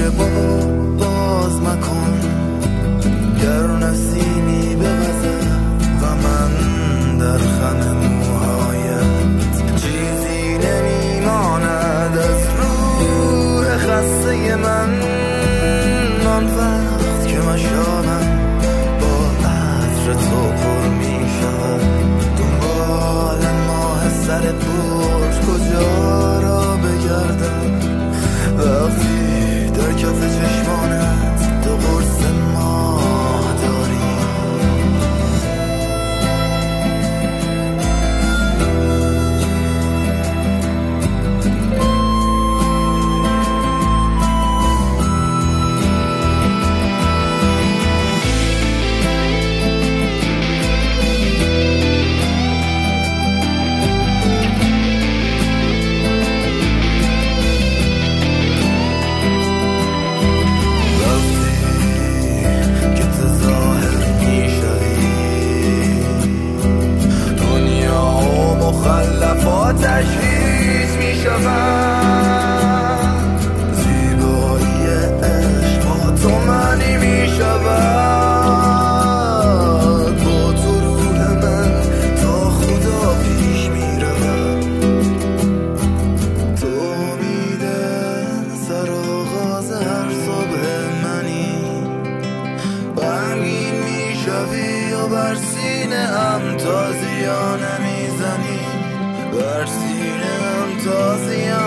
که باز مکن، گر نسیمی بوزد و من در خم موهایت چیزی نمیماند از روح خسته من. آن وقت که مشامم با عطر تو پر می شود، دنبال ماه سر برج کجا را بگردم وقتی در کف چشمانت دو قرص ماه داری. مخلفاتش هیچ می شود، زیبایی عشق با تو معنی می شود، با تو روح من تا خدا پیش می رود. تو میده سر آغاز هر صبح منی، غمگین می شوی و بر سینه هم تازیانه می زنی، بر سینه‌ام تازیانه